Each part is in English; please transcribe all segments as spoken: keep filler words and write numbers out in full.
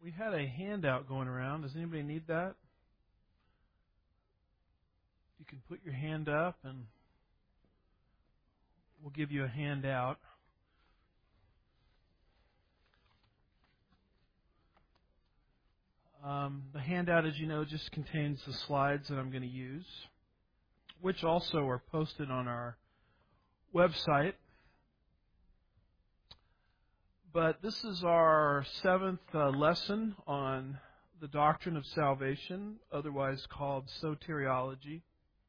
We had a handout going around. Does anybody need that? You can put your hand up and we'll give you a handout. Um, the handout, as you know, just contains the slides that I'm going to use, which also are posted on our website. But this is our seventh uh, lesson on the doctrine of salvation, otherwise called soteriology.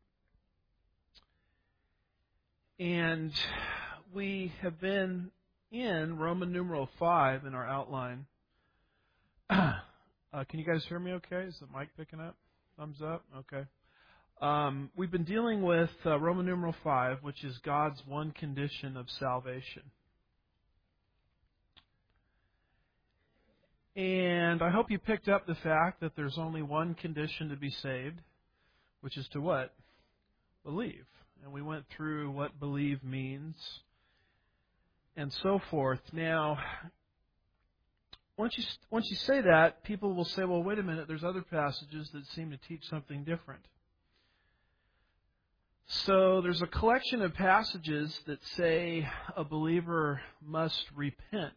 And we have been in Roman numeral five in our outline. uh, can you guys hear me okay? Is the mic picking up? Thumbs up? Okay. Um, we've been dealing with uh, Roman numeral five, which is God's one condition of salvation. And I hope you picked up the fact that there's only one condition to be saved, which is to what? Believe. And we went through what believe means and so forth. Now, once you once you say that, people will say, well, wait a minute, there's other passages that seem to teach something different. So there's a collection of passages that say a believer must repent.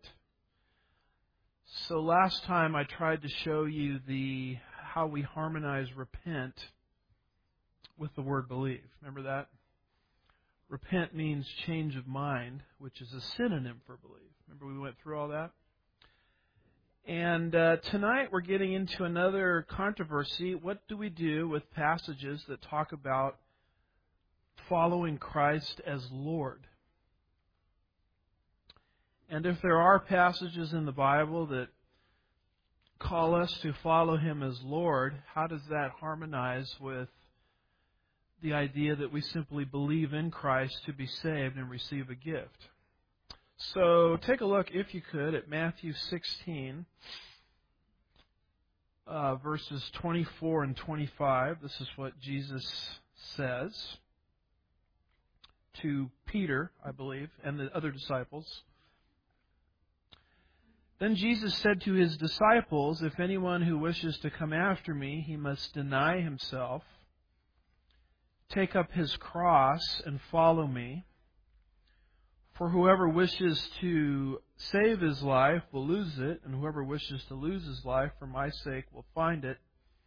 So last time I tried to show you the how we harmonize repent with the word believe. Remember that? Repent means change of mind, which is a synonym for believe. Remember we went through all that? And uh, tonight we're getting into another controversy. What do we do with passages that talk about following Christ as Lord? And if there are passages in the Bible that call us to follow Him as Lord, how does that harmonize with the idea that we simply believe in Christ to be saved and receive a gift? So take a look, if you could, at Matthew sixteen, uh, verses twenty-four and twenty-five. This is what Jesus says to Peter, I believe, and the other disciples. Then Jesus said to His disciples, "If anyone who wishes to come after me, he must deny himself, take up his cross, and follow me. For whoever wishes to save his life will lose it, and whoever wishes to lose his life for my sake will find it."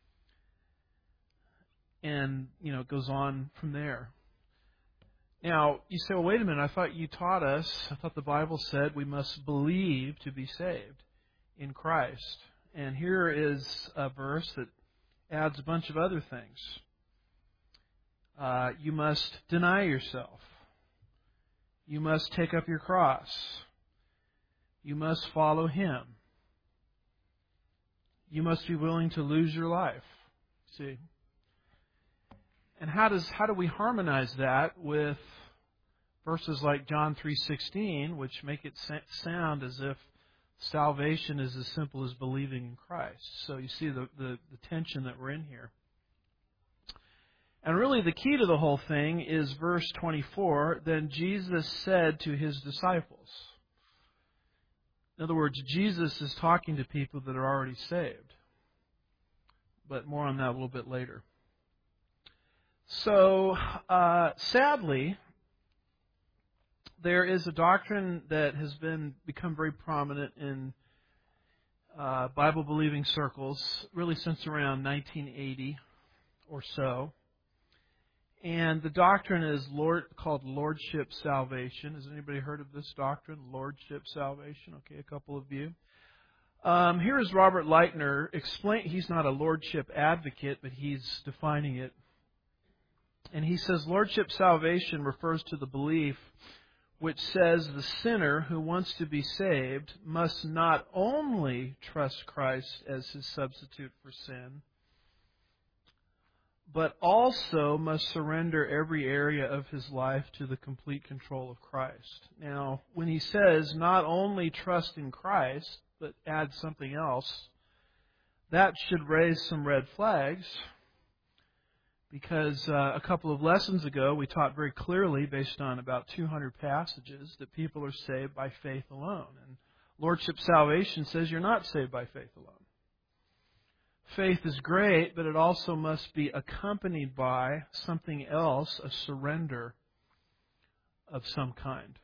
And, you know, it goes on from there. Now, you say, well, wait a minute, I thought you taught us, I thought the Bible said we must believe to be saved in Christ. And here is a verse that adds a bunch of other things. Uh, you must deny yourself. You must take up your cross. You must follow Him. You must be willing to lose your life. See? And how does how do we harmonize that with verses like John three sixteen, which make it sound as if salvation is as simple as believing in Christ? So you see the, the, the tension that we're in here. And really the key to the whole thing is verse twenty-four, "Then Jesus said to His disciples." In other words, Jesus is talking to people that are already saved. But more on that a little bit later. So, uh, sadly, there is a doctrine that has been become very prominent in uh, Bible-believing circles, really since around nineteen eighty or so. And the doctrine is Lord, called Lordship Salvation. Has anybody heard of this doctrine, Lordship Salvation? Okay, a couple of you. Um, here is Robert Lightner explain. He's not a Lordship advocate, but he's defining it. And he says, Lordship salvation refers to the belief which says the sinner who wants to be saved must not only trust Christ as his substitute for sin, but also must surrender every area of his life to the complete control of Christ. Now, when he says not only trust in Christ, but add something else, that should raise some red flags. Because uh, a couple of lessons ago, we taught very clearly, based on about two hundred passages, that people are saved by faith alone. And Lordship salvation says you're not saved by faith alone. Faith is great, but it also must be accompanied by something else, a surrender of some kind.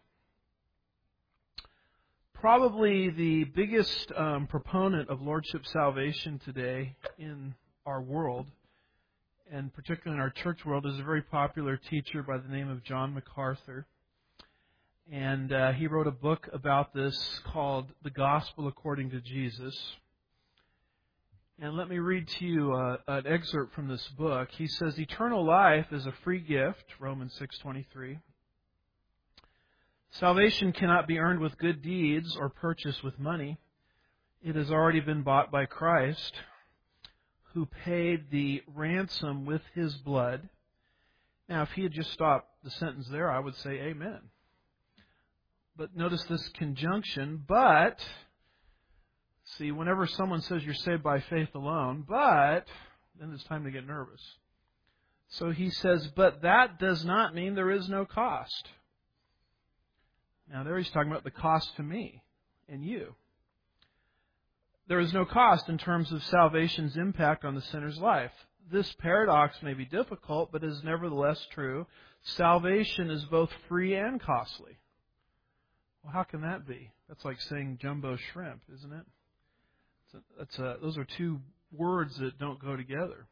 Probably the biggest um, proponent of Lordship salvation today in our world, and particularly in our church world, is a very popular teacher by the name of John MacArthur. And uh, he wrote a book about this called The Gospel According to Jesus. And let me read to you uh, an excerpt from this book. He says, "Eternal life is a free gift," Romans six twenty-three. "Salvation cannot be earned with good deeds or purchased with money. It has already been bought by Christ, who paid the ransom with His blood." Now, if he had just stopped the sentence there, I would say amen. But notice this conjunction, but... See, whenever someone says you're saved by faith alone, but, then it's time to get nervous. So he says, but that does not mean there is no cost. Now there he's talking about the cost to me and you. There is no cost in terms of salvation's impact on the sinner's life. This paradox may be difficult, but is nevertheless true. Salvation is both free and costly. Well, how can that be? That's like saying jumbo shrimp, isn't it? That's a, those are two words that don't go together.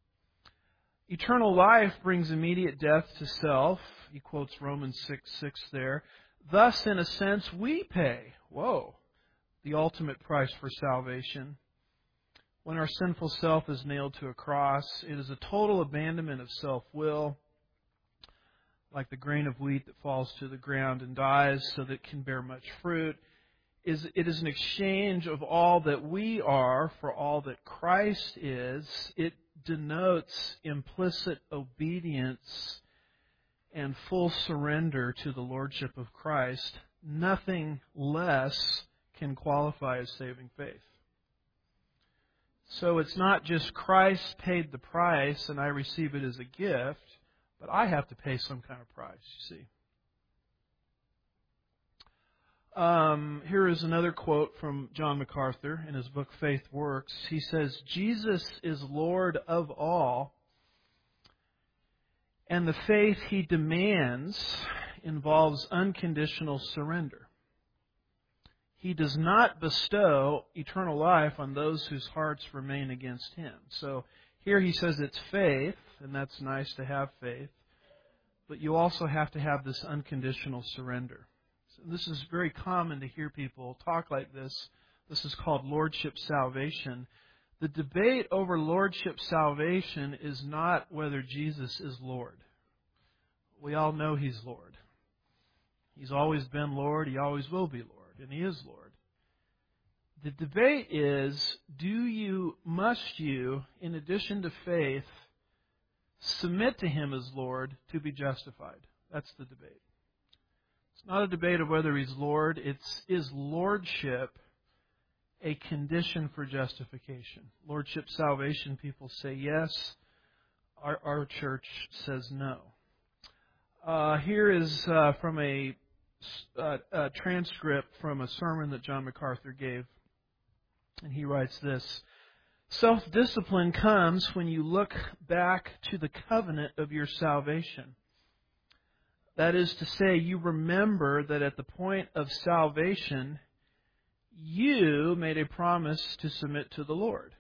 Eternal life brings immediate death to self. He quotes Romans six six there. Thus, in a sense, we pay, whoa, the ultimate price for salvation. When our sinful self is nailed to a cross, it is a total abandonment of self-will, like the grain of wheat that falls to the ground and dies so that it can bear much fruit. Is it is an exchange of all that we are for all that Christ is. It denotes implicit obedience and full surrender to the Lordship of Christ. Nothing less can qualify as saving faith. So it's not just Christ paid the price and I receive it as a gift, but I have to pay some kind of price, you see. Um, here is another quote from John MacArthur in his book Faith Works. He says, "Jesus is Lord of all, and the faith He demands involves unconditional surrender. He does not bestow eternal life on those whose hearts remain against Him." So here he says it's faith, and that's nice to have faith, but you also have to have this unconditional surrender. This is very common to hear people talk like this. This is called Lordship salvation. The debate over Lordship salvation is not whether Jesus is Lord. We all know He's Lord. He's always been Lord. He always will be Lord. And He is Lord. The debate is, do you, must you, in addition to faith, submit to Him as Lord to be justified? That's the debate. It's not a debate of whether He's Lord. It's, is Lordship a condition for justification? Lordship salvation, people say yes. Our, our church says no. Uh, here is uh, from a, uh, a transcript from a sermon that John MacArthur gave. And he writes this: "Self-discipline comes when you look back to the covenant of your salvation. That is to say, you remember that at the point of salvation, you made a promise to submit to the Lord.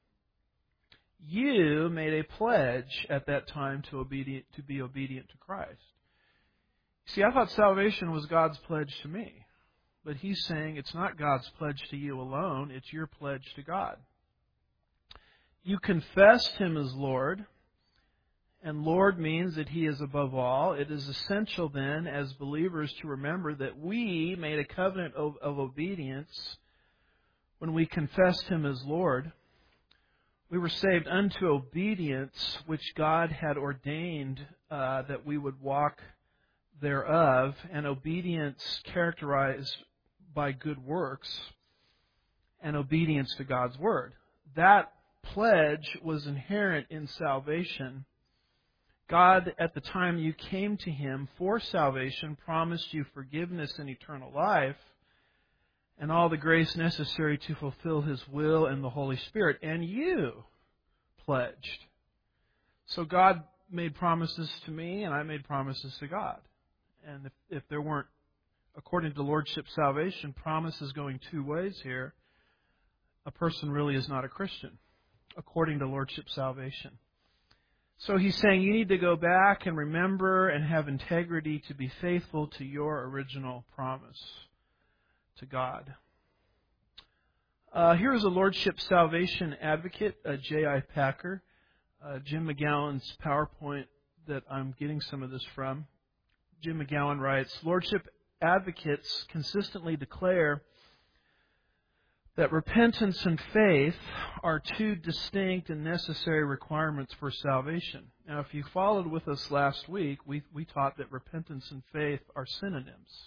You made a pledge at that time to, obedient, to be obedient to Christ." See, I thought salvation was God's pledge to me. But he's saying it's not God's pledge to you alone, it's your pledge to God. You confessed Him as Lord, and Lord means that He is above all. It is essential then, as believers, to remember that we made a covenant of, of obedience when we confessed Him as Lord. We were saved unto obedience, which God had ordained uh, that we would walk thereof, and obedience characterized by good works, and obedience to God's Word. That pledge was inherent in salvation. God, at the time you came to Him for salvation, promised you forgiveness and eternal life. and all the grace necessary to fulfill His will and the Holy Spirit. And you pledged. So God made promises to me, and I made promises to God. And if, if there weren't, according to Lordship salvation, promises going two ways here, a person really is not a Christian, according to Lordship salvation. So he's saying you need to go back and remember and have integrity to be faithful to your original promise to God. Uh, here is a Lordship salvation advocate, uh, J I Packer, uh, Jim McGowan's PowerPoint that I'm getting some of this from. Jim McGowan writes, Lordship advocates consistently declare that repentance and faith are two distinct and necessary requirements for salvation. Now, if you followed with us last week, we, we taught that repentance and faith are synonyms.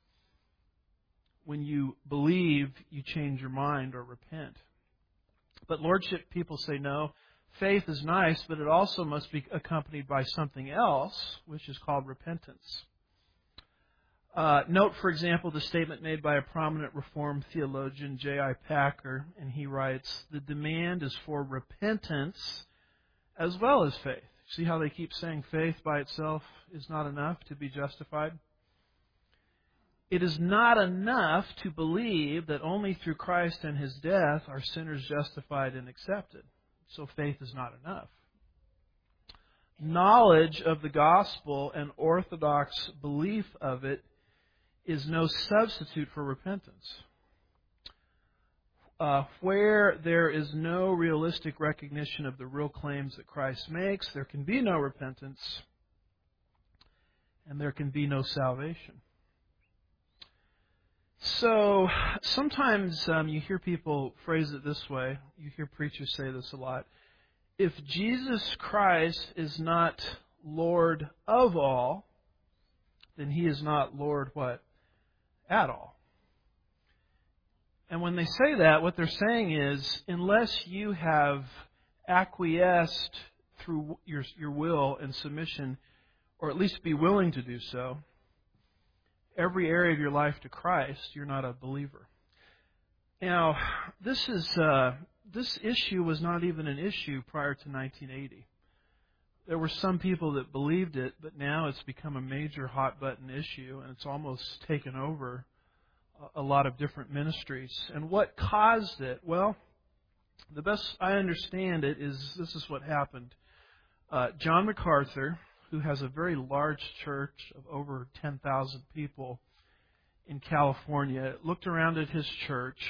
When you believe, you change your mind or repent. But Lordship people say no. Faith is nice, but it also must be accompanied by something else, which is called repentance. Uh, note, for example, the statement made by a prominent Reformed theologian, J I Packer, and he writes, the demand is for repentance as well as faith. See how they keep saying faith by itself is not enough to be justified? It is not enough to believe that only through Christ and His death are sinners justified and accepted. So faith is not enough. Knowledge of the gospel and orthodox belief of it is no substitute for repentance. Uh, where there is no realistic recognition of the real claims that Christ makes, there can be no repentance, and there can be no salvation. So sometimes um, you hear people phrase it this way. You hear preachers say this a lot. If Jesus Christ is not Lord of all, then He is not Lord what? At all. And when they say that, what they're saying is, unless you have acquiesced through your, your will and submission, or at least be willing to do so, every area of your life to Christ, you're not a believer. Now, this is uh, this issue was not even an issue prior to nineteen eighty. There were some people that believed it, but now it's become a major hot-button issue, and it's almost taken over a lot of different ministries. And what caused it? Well, the best I understand it is this is what happened. Uh, John MacArthur, who has a very large church of over ten thousand people in California, looked around at his church,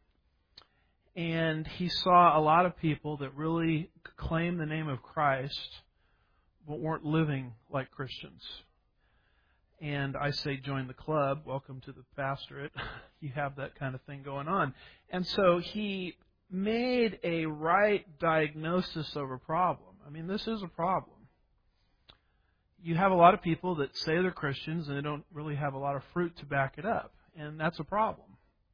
and he saw a lot of people that really claimed the name of Christ but weren't living like Christians. And I say join the club. Welcome to the pastorate. You have that kind of thing going on. And so he made a right diagnosis of a problem. I mean, this is a problem. You have a lot of people that say they're Christians and they don't really have a lot of fruit to back it up. And that's a problem.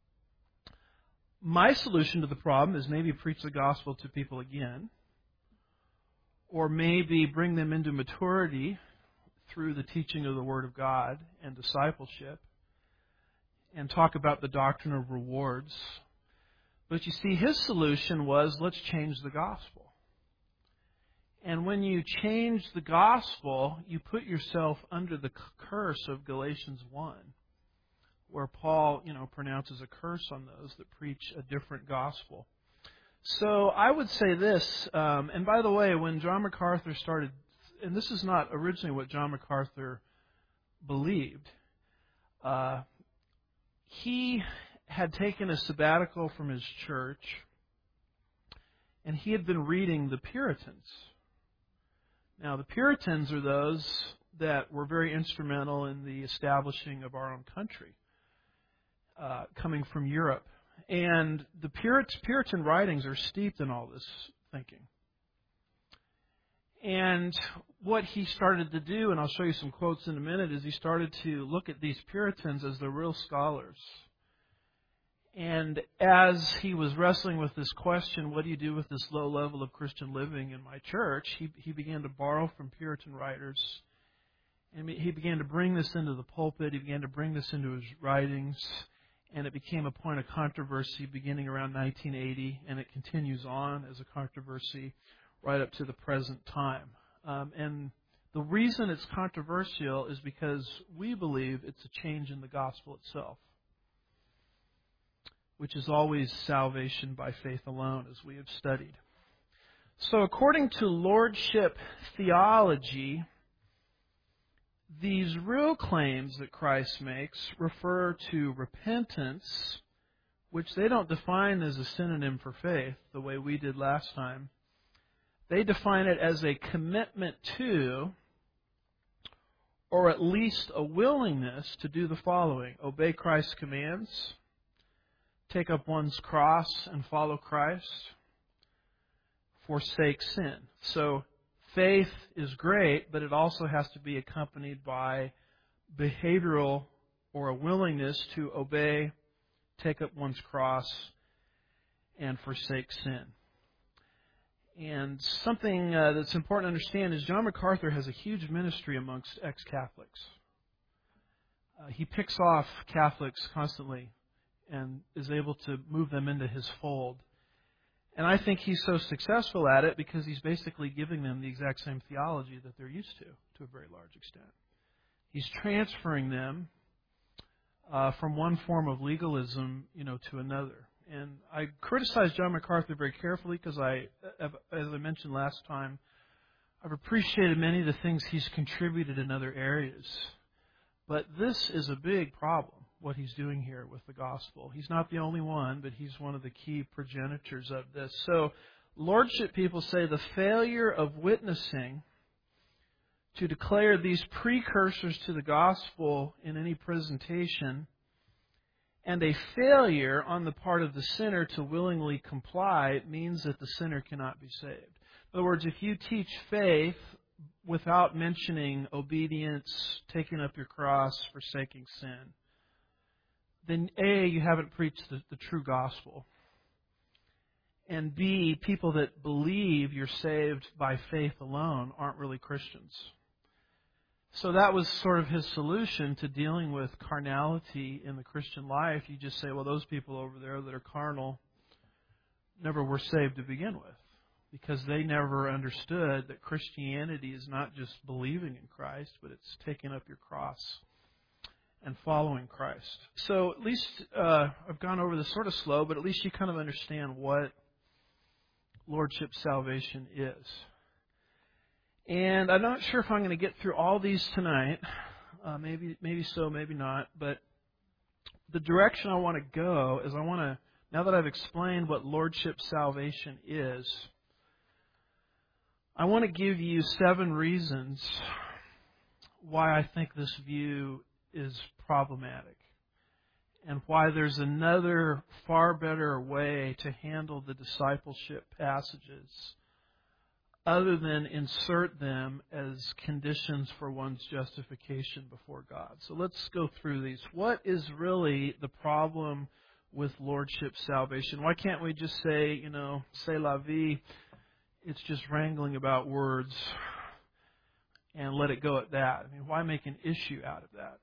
My solution to the problem is maybe preach the gospel to people again, or maybe bring them into maturity through the teaching of the Word of God and discipleship, and talk about the doctrine of rewards. But you see, his solution was, let's change the gospel. And when you change the gospel, you put yourself under the curse of Galatians one, where Paul, you know, pronounces a curse on those that preach a different gospel. So I would say this, um, and by the way, when John MacArthur started, and this is not originally what John MacArthur believed, uh, he had taken a sabbatical from his church, and he had been reading the Puritans. Now, the Puritans are those that were very instrumental in the establishing of our own country, uh, coming from Europe. And the Puritan writings are steeped in all this thinking. And what he started to do, and I'll show you some quotes in a minute, is he started to look at these Puritans as the real scholars. And as he was wrestling with this question, what do you do with this low level of Christian living in my church, he, he began to borrow from Puritan writers. And he began to bring this into the pulpit. He began to bring this into his writings. and it became a point of controversy beginning around nineteen eighty, and it continues on as a controversy right up to the present time. Um, and the reason it's controversial is because we believe it's a change in the gospel itself, which is always salvation by faith alone, as we have studied. So according to lordship theology, these real claims that Christ makes refer to repentance, which they don't define as a synonym for faith, the way we did last time. They define it as a commitment to, or at least a willingness to do the following: obey Christ's commands, take up one's cross and follow Christ, forsake sin. So faith is great, but it also has to be accompanied by behavioral or a willingness to obey, take up one's cross, and forsake sin. And something uh, that's important to understand is John MacArthur has a huge ministry amongst ex-Catholics. Uh, he picks off Catholics constantly and is able to move them into his fold. And I think he's so successful at it because he's basically giving them the exact same theology that they're used to, to a very large extent. He's transferring them uh, from one form of legalism, you know, to another. And I criticize John MacArthur very carefully because I, as I mentioned last time, I've appreciated many of the things he's contributed in other areas. But this is a big problem, what he's doing here with the gospel. He's not the only one, but he's one of the key progenitors of this. So, lordship people say the failure of witnessing to declare these precursors to the gospel in any presentation, and a failure on the part of the sinner to willingly comply, means that the sinner cannot be saved. In other words, if you teach faith without mentioning obedience, taking up your cross, forsaking sin, then A, you haven't preached the, the true gospel. And B, people that believe you're saved by faith alone aren't really Christians. So that was sort of his solution to dealing with carnality in the Christian life. You just say, well, those people over there that are carnal never were saved to begin with, because they never understood that Christianity is not just believing in Christ, but it's taking up your cross and following Christ. So at least uh, I've gone over this sort of slow, but at least you kind of understand what lordship salvation is. And I'm not sure if I'm going to get through all these tonight. Uh, maybe, maybe so, maybe not. But the direction I want to go is I want to, now that I've explained what lordship salvation is, I want to give you seven reasons why I think this view is problematic, and why there's another far better way to handle the discipleship passages other than insert them as conditions for one's justification before God. So let's go through these. What is really the problem with lordship salvation? Why can't we just say, you know, c'est la vie, it's just wrangling about words, and let it go at that? I mean, why make an issue out of that?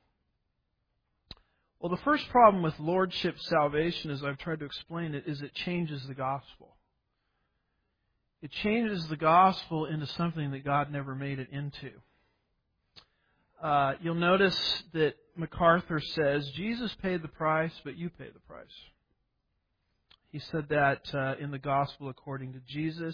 Well, the first problem with lordship salvation, as I've tried to explain it, is it changes the gospel. It changes the gospel into something that God never made it into. Uh, you'll notice that MacArthur says, Jesus paid the price, but you pay the price. He said that uh, in the gospel according to Jesus.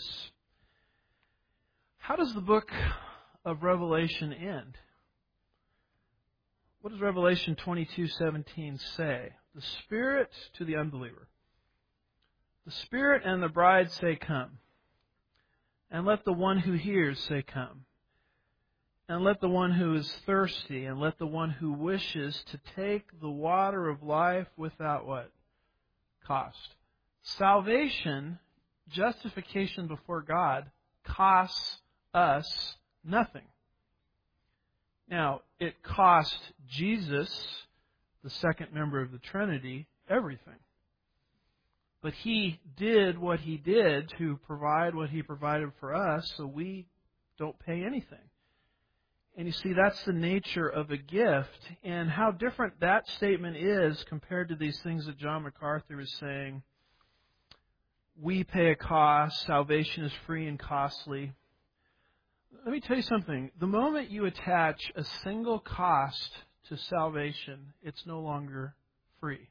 How does the book of Revelation end? What does Revelation twenty-two seventeen say? The Spirit to the unbeliever. The Spirit and the bride say, come. And let the one who hears say, come. And let the one who is thirsty, and let the one who wishes to take the water of life without what? Cost. Salvation, justification before God, costs us nothing. Now, it cost Jesus, the second member of the Trinity, everything. But He did what He did to provide what He provided for us, so we don't pay anything. And you see, that's the nature of a gift, and how different that statement is compared to these things that John MacArthur is saying. We pay a cost, salvation is free and costly. Let me tell you something. The moment you attach a single cost to salvation, it's no longer free.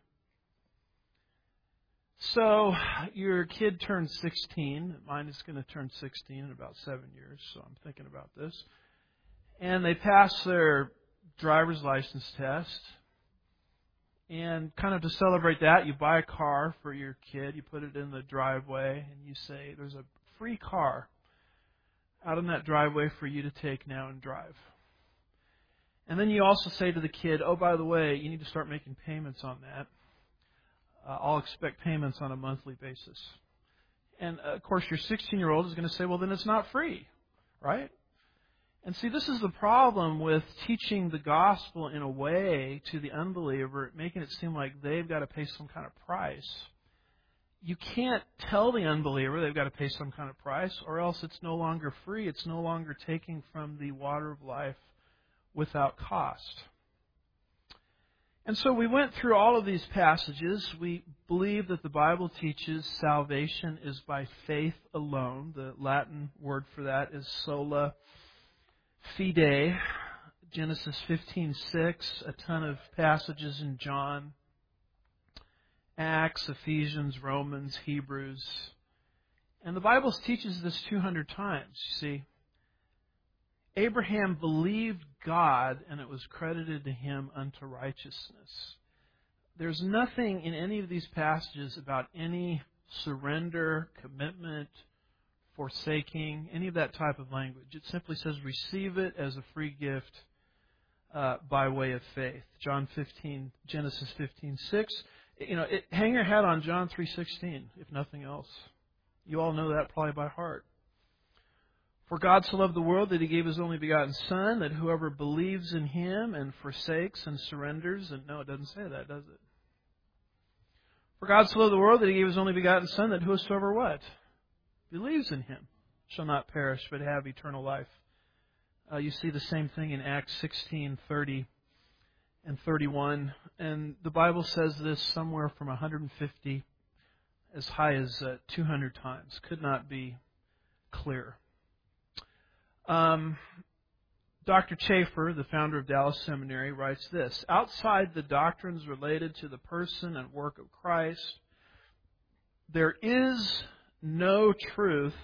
So your kid turns sixteen. Mine is going to turn sixteen in about seven years, so I'm thinking about this. And they pass their driver's license test. And kind of to celebrate that, you buy a car for your kid. You put it in the driveway, and you say, there's a free car out in that driveway for you to take now and drive. And then you also say to the kid, oh, by the way, you need to start making payments on that. Uh, I'll expect payments on a monthly basis. And, uh, of course, your sixteen-year-old is going to say, well, then it's not free, right? And see, this is the problem with teaching the gospel in a way to the unbeliever, making it seem like they've got to pay some kind of price. You can't tell the unbeliever they've got to pay some kind of price, or else it's no longer free. It's no longer taking from the water of life without cost. And so we went through all of these passages. We believe that the Bible teaches salvation is by faith alone. The Latin word for that is sola fide. Genesis fifteen six, a ton of passages in John, Acts, Ephesians, Romans, Hebrews. And the Bible teaches this two hundred times, you see. Abraham believed God, and it was credited to him unto righteousness. There's nothing in any of these passages about any surrender, commitment, forsaking, any of that type of language. It simply says receive it as a free gift uh, by way of faith. John fifteen, Genesis fifteen six. You know, it, hang your hat on John three sixteen, if nothing else. You all know that probably by heart. For God so loved the world that He gave His only begotten Son, that whoever believes in Him and forsakes and surrenders, and no, it doesn't say that, does it? For God so loved the world that He gave His only begotten Son, that whosoever what? Believes in Him shall not perish, but have eternal life. Uh, you see the same thing in Acts sixteen, thirty and thirty-one. And the Bible says this somewhere from one hundred fifty as high as uh, two hundred times. Could not be clearer. Um, Doctor Chafer, the founder of Dallas Seminary, writes this: outside the doctrines related to the person and work of Christ, there is no truth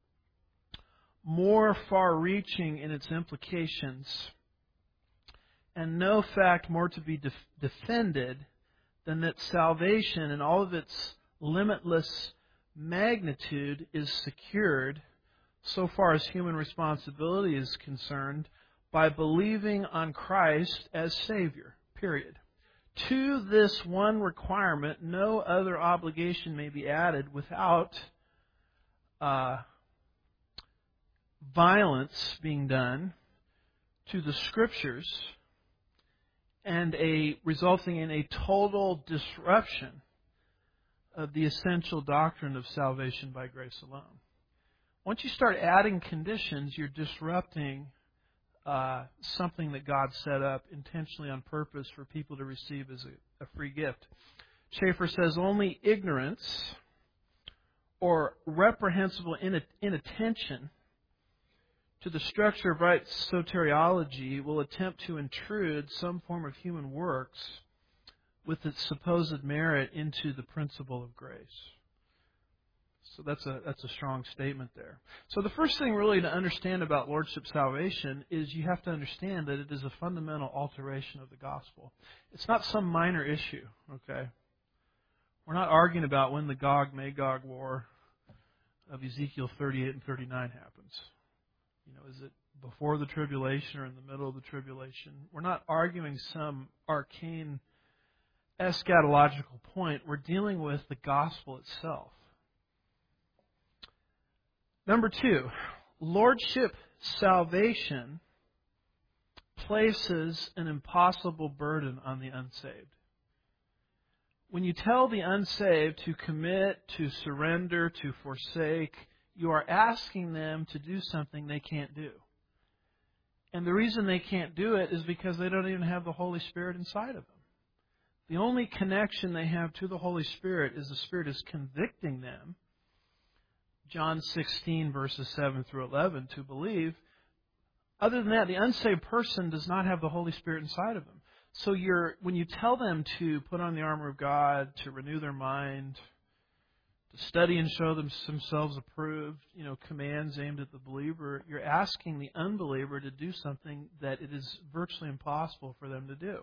more far-reaching in its implications, and no fact more to be def- defended than that salvation in all of its limitless magnitude is secured, so far as human responsibility is concerned, by believing on Christ as Savior, period. To this one requirement, no other obligation may be added without uh, violence being done to the Scriptures and a resulting in a total disruption of the essential doctrine of salvation by grace alone. Once you start adding conditions, you're disrupting uh, something that God set up intentionally on purpose for people to receive as a, a free gift. Chafer says only ignorance or reprehensible inattention to the structure of right soteriology will attempt to intrude some form of human works with its supposed merit into the principle of grace. So that's a that's a strong statement there. So the first thing really to understand about Lordship salvation is you have to understand that it is a fundamental alteration of the gospel. It's not some minor issue, okay? We're not arguing about when the Gog-Magog war of Ezekiel thirty-eight and thirty-nine happens. You know, is it before the tribulation or in the middle of the tribulation? We're not arguing some arcane eschatological point. We're dealing with the gospel itself. Number two, Lordship salvation places an impossible burden on the unsaved. When you tell the unsaved to commit, to surrender, to forsake, you are asking them to do something they can't do. And the reason they can't do it is because they don't even have the Holy Spirit inside of them. The only connection they have to the Holy Spirit is the Spirit is convicting them, John sixteen, verses seven through eleven, to believe. Other than that, the unsaved person does not have the Holy Spirit inside of them. So you're, when you tell them to put on the armor of God, to renew their mind, to study and show them themselves approved, you know, commands aimed at the believer, you're asking the unbeliever to do something that it is virtually impossible for them to do.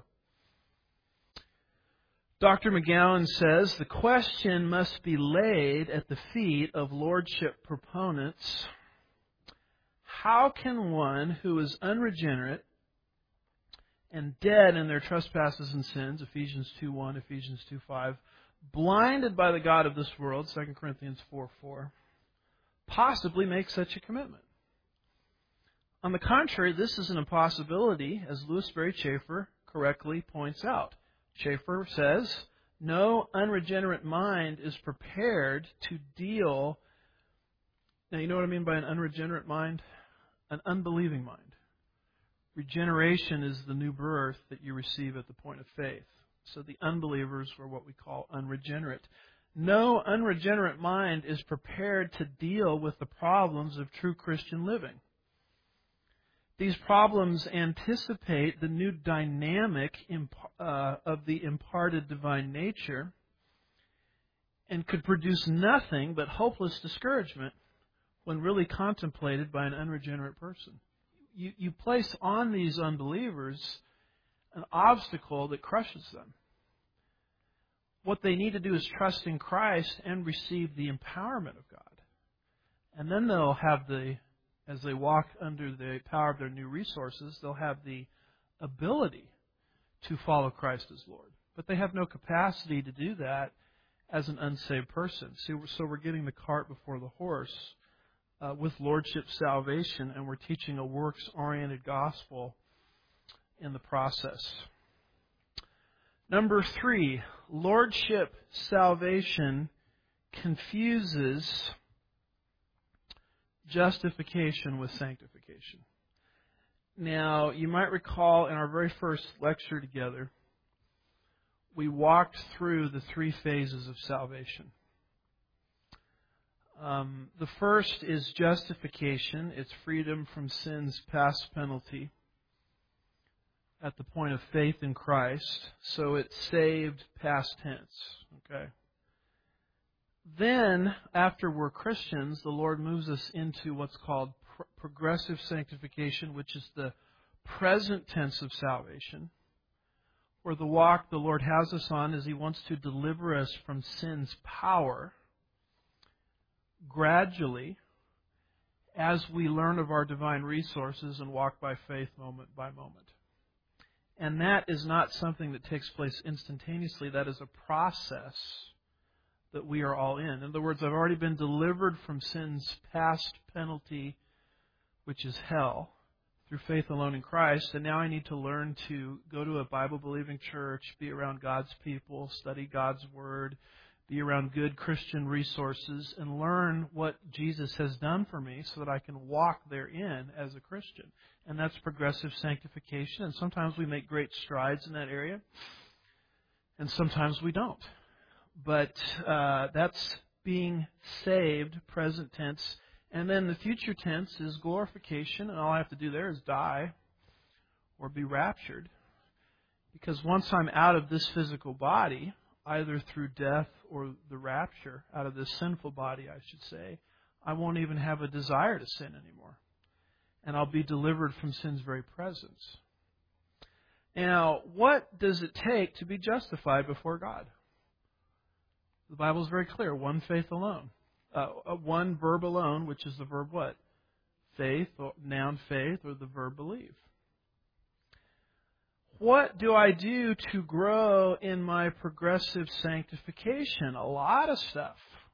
Doctor McGowan says, the question must be laid at the feet of lordship proponents. How can one who is unregenerate and dead in their trespasses and sins, Ephesians two one, Ephesians two five, blinded by the God of this world, Second Corinthians four four, possibly make such a commitment? On the contrary, this is an impossibility, as Louis Berry Chafer correctly points out. Chafer says, no unregenerate mind is prepared to deal. Now, you know what I mean by an unregenerate mind? An unbelieving mind. Regeneration is the new birth that you receive at the point of faith. So the unbelievers were what we call unregenerate. No unregenerate mind is prepared to deal with the problems of true Christian living. These problems anticipate the new dynamic uh, of the imparted divine nature and could produce nothing but hopeless discouragement when really contemplated by an unregenerate person. You, you place on these unbelievers an obstacle that crushes them. What they need to do is trust in Christ and receive the empowerment of God. And then they'll have the, as they walk under the power of their new resources, they'll have the ability to follow Christ as Lord. But they have no capacity to do that as an unsaved person. See, so we're getting the cart before the horse. Uh, with lordship salvation, and we're teaching a works-oriented gospel in the process. Number three, lordship salvation confuses justification with sanctification. Now, you might recall in our very first lecture together, we walked through the three phases of salvation. Um, the first is justification. It's freedom from sin's past penalty at the point of faith in Christ. So it's saved past tense. Okay. Then, after we're Christians, the Lord moves us into what's called pr- progressive sanctification, which is the present tense of salvation, where the walk the Lord has us on is He wants to deliver us from sin's power gradually as we learn of our divine resources and walk by faith moment by moment. And that is not something that takes place instantaneously. That is a process that we are all in. In other words, I've already been delivered from sin's past penalty, which is hell, through faith alone in Christ, and now I need to learn to go to a Bible-believing church, be around God's people, study God's Word, be around good Christian resources, and learn what Jesus has done for me so that I can walk therein as a Christian. And that's progressive sanctification. And sometimes we make great strides in that area, and sometimes we don't. But uh, that's being saved, present tense. And then the future tense is glorification, and all I have to do there is die or be raptured. Because once I'm out of this physical body, either through death or the rapture, out of this sinful body, I should say, I won't even have a desire to sin anymore. And I'll be delivered from sin's very presence. Now, what does it take to be justified before God? The Bible is very clear. One faith alone. Uh, one verb alone, which is the verb what? Faith, or noun faith, or the verb believe. What do I do to grow in my progressive sanctification? A lot of stuff.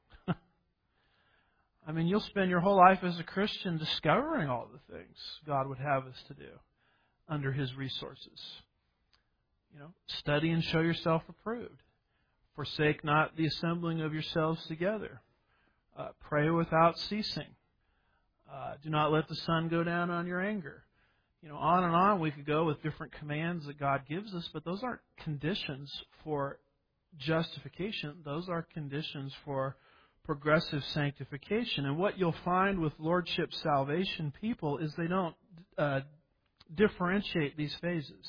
I mean, you'll spend your whole life as a Christian discovering all the things God would have us to do under His resources. You know, study and show yourself approved. Forsake not the assembling of yourselves together. Uh, pray without ceasing. Uh, do not let the sun go down on your anger. You know, on and on we could go with different commands that God gives us, but those aren't conditions for justification. Those are conditions for progressive sanctification. And what you'll find with Lordship salvation people is they don't uh, differentiate these phases.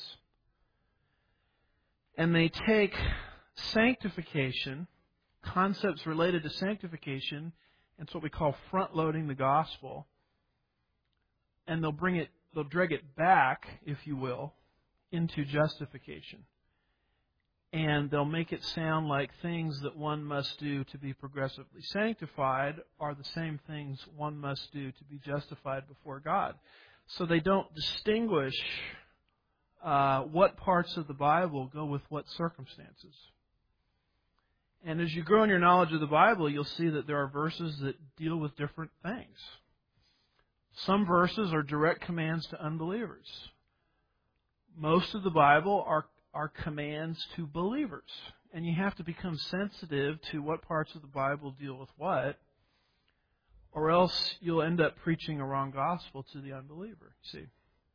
And they take sanctification, concepts related to sanctification, and it's what we call front-loading the gospel, and they'll bring it, they'll drag it back, if you will, into justification. And they'll make it sound like things that one must do to be progressively sanctified are the same things one must do to be justified before God. So they don't distinguish uh, what parts of the Bible go with what circumstances. And as you grow in your knowledge of the Bible, you'll see that there are verses that deal with different things. Some verses are direct commands to unbelievers. Most of the Bible are are commands to believers. And you have to become sensitive to what parts of the Bible deal with what, or else you'll end up preaching a wrong gospel to the unbeliever. See.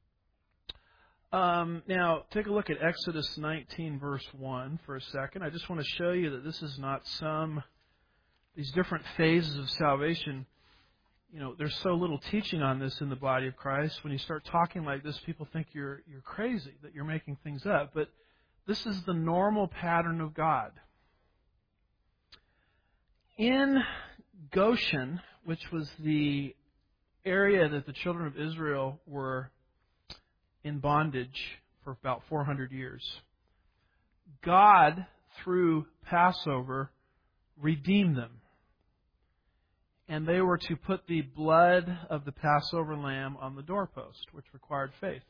Um, now, take a look at Exodus nineteen, verse one for a second. I just want to show you that this is not some, these different phases of salvation. You know, there's so little teaching on this in the body of Christ. When you start talking like this, people think you're you're crazy, that you're making things up. But this is the normal pattern of God. In Goshen, which was the area that the children of Israel were in bondage for about four hundred years, God, through Passover, redeemed them. And they were to put the blood of the Passover lamb on the doorpost, which required faith.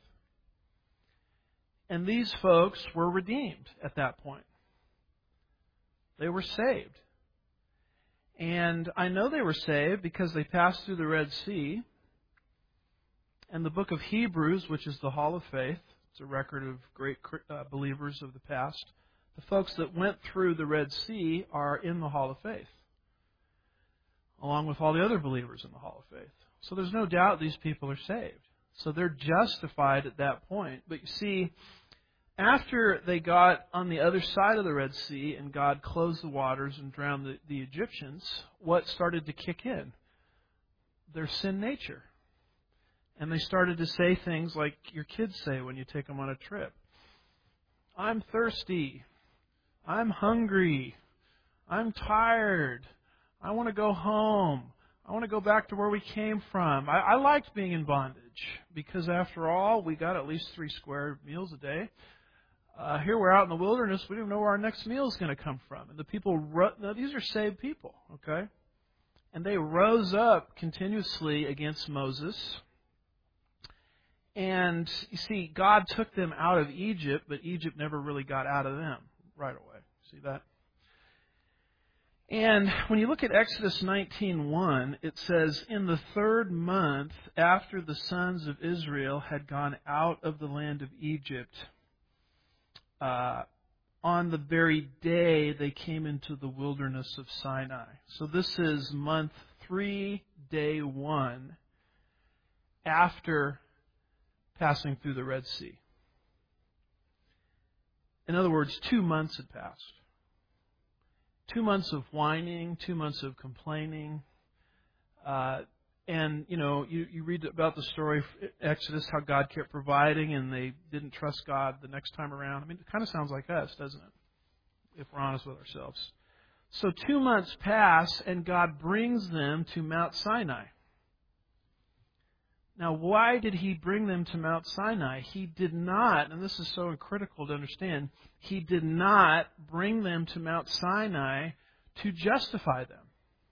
And these folks were redeemed at that point. They were saved. And I know they were saved because they passed through the Red Sea. And the book of Hebrews, which is the Hall of Faith, it's a record of great uh, believers of the past. The folks that went through the Red Sea are in the Hall of Faith, along with all the other believers in the Hall of Faith. So there's no doubt these people are saved. So they're justified at that point. But you see, after they got on the other side of the Red Sea and God closed the waters and drowned the, the Egyptians, what started to kick in? Their sin nature. And they started to say things like your kids say when you take them on a trip. I'm thirsty. I'm hungry. I'm tired. I want to go home. I want to go back to where we came from. I, I liked being in bondage because, after all, we got at least three square meals a day. Uh, here we're out in the wilderness. We don't know where our next meal is going to come from. And the people, ro- now, these are saved people, okay? And they rose up continuously against Moses. And, you see, God took them out of Egypt, but Egypt never really got out of them right away. See that? And when you look at Exodus nineteen one, it says, in the third month after the sons of Israel had gone out of the land of Egypt, uh, on the very day they came into the wilderness of Sinai. So this is month three, day one, after passing through the Red Sea. In other words, two months had passed. Two months of whining, two months of complaining. Uh, and, you know, you, you read about the story of Exodus, how God kept providing and they didn't trust God the next time around. I mean, it kind of sounds like us, doesn't it? If we're honest with ourselves. So two months pass and God brings them to Mount Sinai. Now, why did He bring them to Mount Sinai? He did not, and this is so critical to understand, He did not bring them to Mount Sinai to justify them.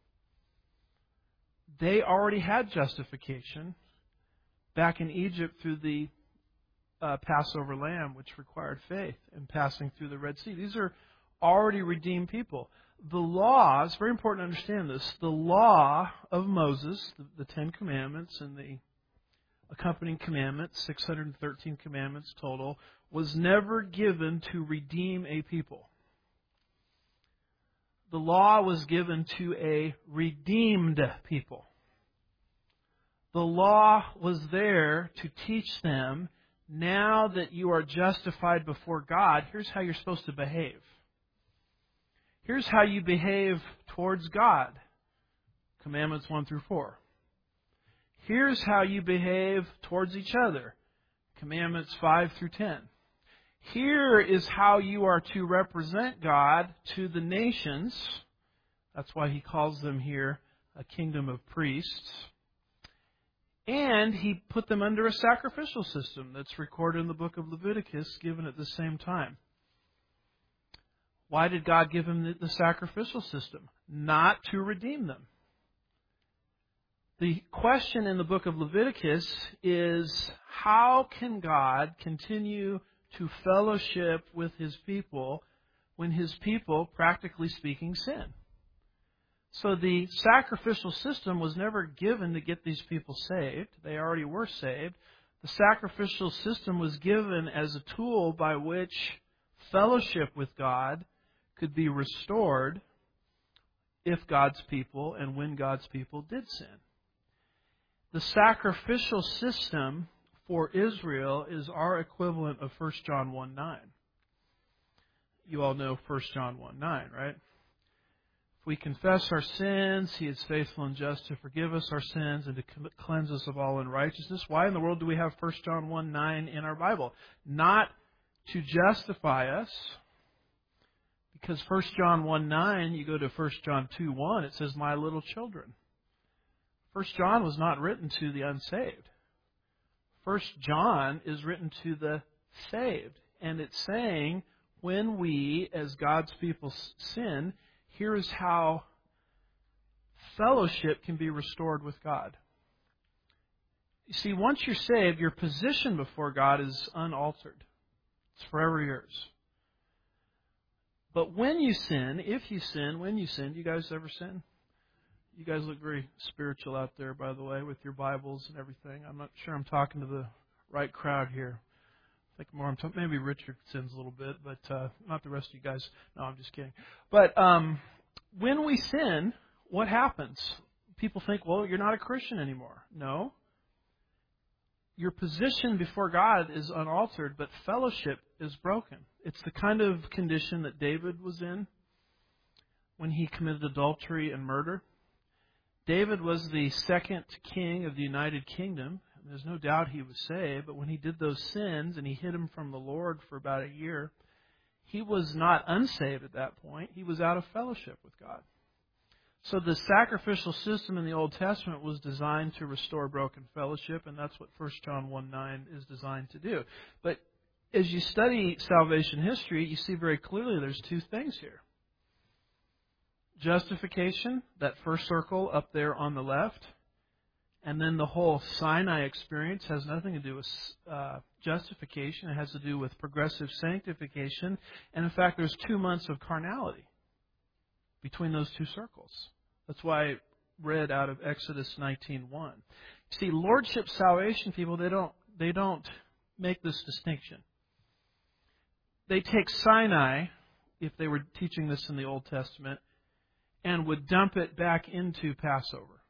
They already had justification back in Egypt through the uh, Passover lamb, which required faith, and passing through the Red Sea. These are already redeemed people. The law, it's very important to understand this, the law of Moses, the, the Ten Commandments and the accompanying commandments, six hundred thirteen commandments total, was never given to redeem a people. The law was given to a redeemed people. The law was there to teach them, now that you are justified before God, here's how you're supposed to behave. Here's how you behave towards God. Commandments one through four. Here's how you behave towards each other. Commandments five through ten. Here is how you are to represent God to the nations. That's why He calls them here a kingdom of priests. And He put them under a sacrificial system that's recorded in the book of Leviticus, given at the same time. Why did God give them the sacrificial system? Not to redeem them. The question in the book of Leviticus is, how can God continue to fellowship with His people when His people, practically speaking, sin? So the sacrificial system was never given to get these people saved. They already were saved. The sacrificial system was given as a tool by which fellowship with God could be restored if God's people and when God's people did sin. The sacrificial system for Israel is our equivalent of First John one nine. You all know First John one nine, right? If we confess our sins, He is faithful and just to forgive us our sins and to cleanse us of all unrighteousness. Why in the world do we have First John one nine in our Bible? Not to justify us, because First John one nine, you go to First John two one, it says, my little children. First John was not written to the unsaved. First John is written to the saved. And it's saying, when we, as God's people, sin, here is how fellowship can be restored with God. You see, once you're saved, your position before God is unaltered. It's forever yours. But when you sin, if you sin, when you sin, do you guys ever sin? You guys look very spiritual out there, by the way, with your Bibles and everything. I'm not sure I'm talking to the right crowd here. I think more I'm talking, maybe Richard sins a little bit, but uh, not the rest of you guys. No, I'm just kidding. But um, when we sin, what happens? People think, well, you're not a Christian anymore. No. Your position before God is unaltered, but fellowship is broken. It's the kind of condition that David was in when he committed adultery and murder. David was the second king of the United Kingdom. There's no doubt he was saved, but when he did those sins and he hid him from the Lord for about a year, he was not unsaved at that point. He was out of fellowship with God. So the sacrificial system in the Old Testament was designed to restore broken fellowship, and that's what First John one nine is designed to do. But as you study salvation history, you see very clearly there's two things here. Justification, that first circle up there on the left, and then the whole Sinai experience has nothing to do with uh, justification. It has to do with progressive sanctification. And in fact, there's two months of carnality between those two circles. That's why I read out of Exodus nineteen one. See, lordship salvation people, they don't they don't make this distinction. They take Sinai, if they were teaching this in the Old Testament, and would dump it back into Passover.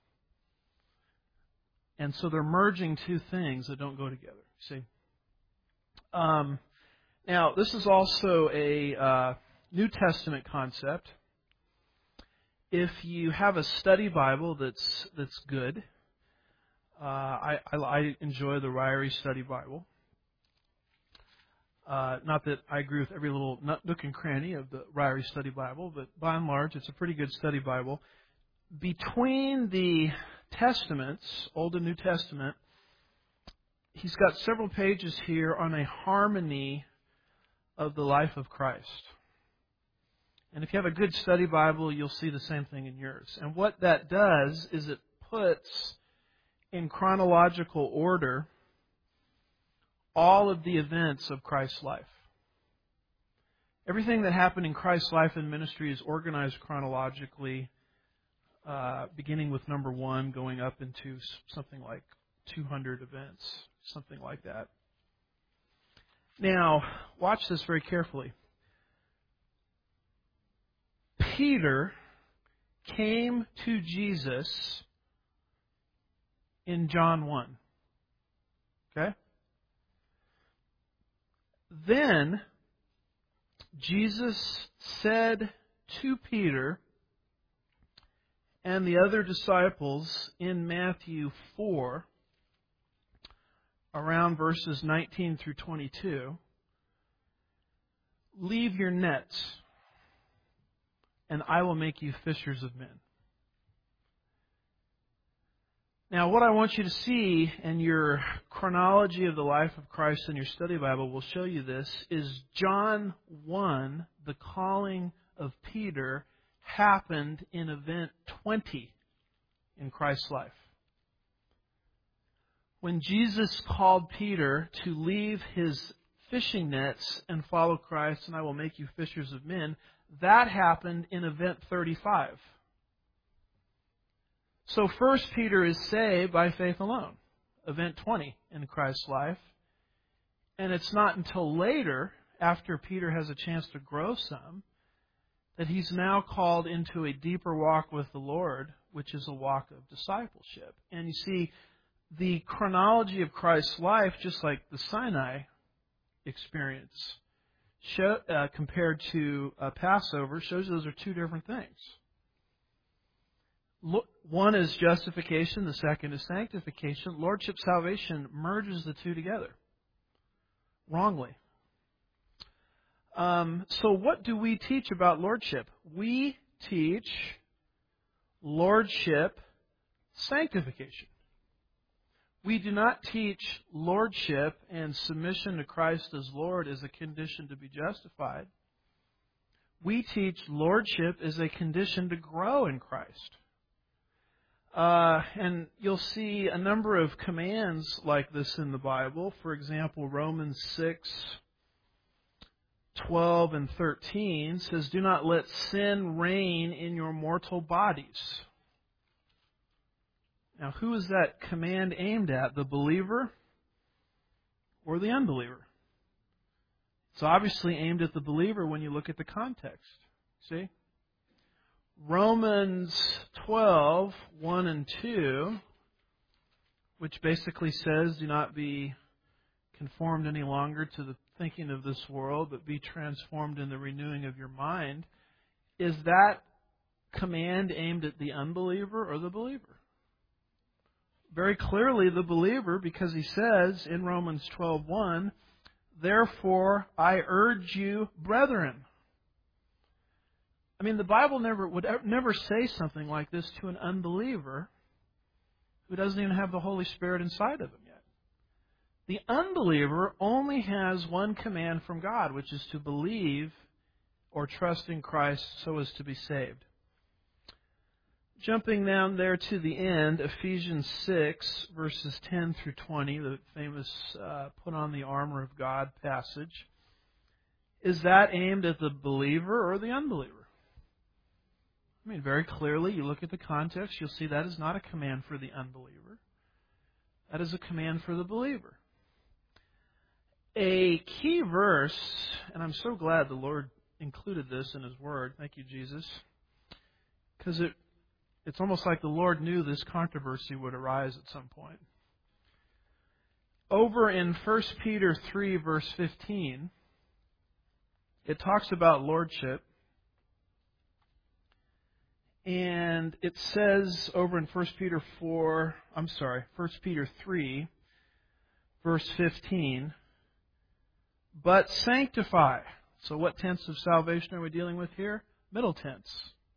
And so they're merging two things that don't go together. See? Um, now, this is also a uh, New Testament concept. If you have a study Bible that's that's good, uh, I, I, I enjoy the Ryrie Study Bible. Uh, not that I agree with every little nook and cranny of the Ryrie Study Bible, but by and large, it's a pretty good study Bible. Between the Testaments, Old and New Testament, he's got several pages here on a harmony of the life of Christ. And if you have a good study Bible, you'll see the same thing in yours. And what that does is it puts in chronological order all of the events of Christ's life. Everything that happened in Christ's life and ministry is organized chronologically, uh, beginning with number one, going up into something like two hundred events, something like that. Now, watch this very carefully. Peter came to Jesus in John one. Okay? Then Jesus said to Peter and the other disciples in Matthew four, around verses nineteen through twenty-two, leave your nets, and I will make you fishers of men. Now, what I want you to see, and your chronology of the life of Christ in your study Bible will show you this, is John one, the calling of Peter, happened in event twenty in Christ's life. When Jesus called Peter to leave his fishing nets and follow Christ, and I will make you fishers of men, that happened in event thirty-five. So first Peter is saved by faith alone, event twenty in Christ's life. And it's not until later, after Peter has a chance to grow some, that he's now called into a deeper walk with the Lord, which is a walk of discipleship. And you see, the chronology of Christ's life, just like the Sinai experience, show, uh, compared to uh, Passover, shows those are two different things. One is justification, the second is sanctification. Lordship salvation merges the two together. Wrongly. Um, so what do we teach about lordship? We teach lordship sanctification. We do not teach lordship and submission to Christ as Lord as a condition to be justified. We teach lordship as a condition to grow in Christ. Uh, and you'll see a number of commands like this in the Bible. For example, Romans six, twelve, and thirteen says, "Do not let sin reign in your mortal bodies." Now, who is that command aimed at? The believer or the unbeliever? It's obviously aimed at the believer when you look at the context. See? Romans twelve, one and two, which basically says, do not be conformed any longer to the thinking of this world, but be transformed in the renewing of your mind. Is that command aimed at the unbeliever or the believer? Very clearly the believer, because he says in Romans twelve, one, "Therefore I urge you, brethren." I mean, the Bible never would never say something like this to an unbeliever who doesn't even have the Holy Spirit inside of him yet. The unbeliever only has one command from God, which is to believe or trust in Christ so as to be saved. Jumping down there to the end, Ephesians six, verses ten through twenty, the famous uh, put on the armor of God passage. Is that aimed at the believer or the unbeliever? I mean, very clearly, you look at the context, you'll see that is not a command for the unbeliever. That is a command for the believer. A key verse, and I'm so glad the Lord included this in His Word. Thank you, Jesus. Because it, it's almost like the Lord knew this controversy would arise at some point. Over in First Peter three, verse fifteen, it talks about lordship. And it says over in First Peter four, I'm sorry, First Peter three, verse fifteen, "But sanctify." So what tense of salvation are we dealing with here? Middle tense.